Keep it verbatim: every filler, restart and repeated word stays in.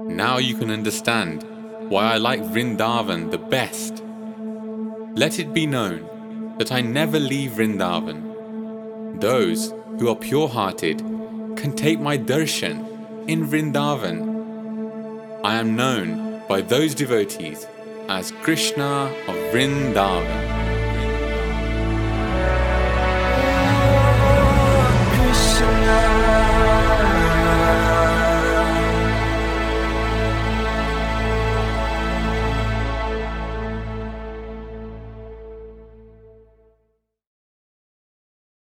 Now you can understand why I like Vrindavan the best. Let it be known that I never leave Vrindavan. Those who are pure-hearted can take my darshan in Vrindavan. I am known by those devotees as Krishna of Vrindavan.